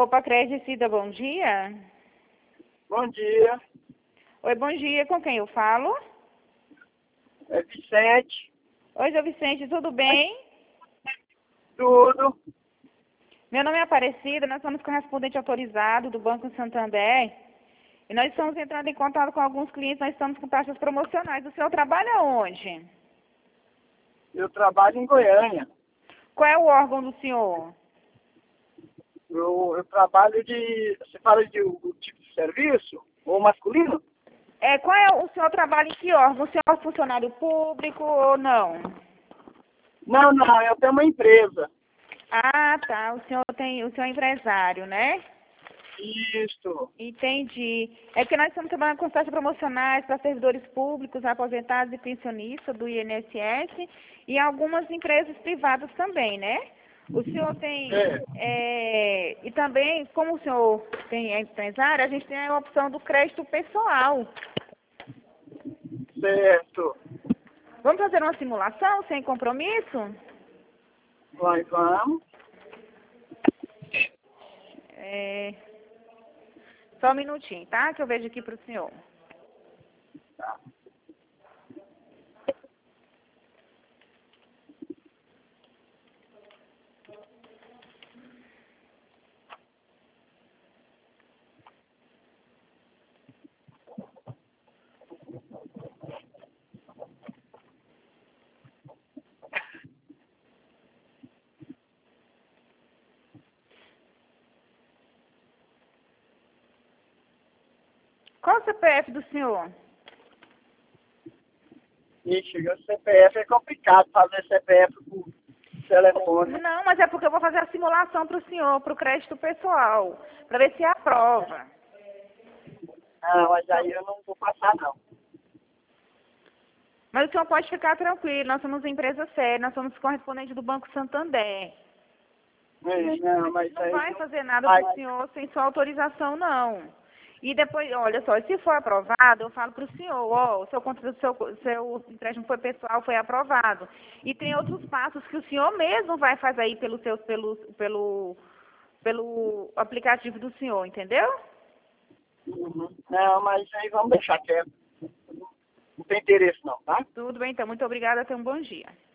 Opa, Cida, bom dia. Bom dia, Oi, bom dia. Com quem eu falo? é Vicente, Oi, seu Vicente, tudo bem? tudo. Meu nome é Aparecida, nós somos correspondente autorizado do Banco Santander e nós estamos entrando em contato com alguns clientes, nós estamos com taxas promocionais. O senhor trabalha onde? Eu trabalho em Goiânia. Qual é o órgão do senhor? Eu trabalho de... Você fala de o tipo de serviço? Ou masculino? Qual é o senhor trabalha em que órgão? O senhor é funcionário público ou não? Não, eu tenho uma empresa. Ah, tá. O senhor é empresário, né? Isso. Entendi. É que nós estamos trabalhando com taxas promocionais para servidores públicos, aposentados e pensionistas do INSS e algumas empresas privadas também, né? O senhor tem... e também, como o senhor é empresário, a gente tem a opção do crédito pessoal. Certo. Vamos fazer uma simulação sem compromisso? Vamos. Só um minutinho, tá? Que eu vejo aqui para o senhor. Tá. Qual o CPF do senhor? Ixi, o CPF é complicado fazer CPF por telefone. Não, mas é porque eu vou fazer a simulação para o senhor, para o crédito pessoal, para ver se aprova. Não, mas aí eu não vou passar, não. Mas o senhor pode ficar tranquilo, nós somos empresa séria, nós somos correspondente do Banco Santander. Não, mas Não aí vai não... fazer nada para o senhor sem sua autorização, não. E depois, olha só, se for aprovado, eu falo para o senhor, ó, seu empréstimo foi pessoal, foi aprovado. E tem outros passos que o senhor mesmo vai fazer aí pelo aplicativo do senhor, entendeu? Não, mas aí vamos deixar quieto. Não tem interesse não, tá? Tudo bem, então. Muito obrigada. Tenha um bom dia.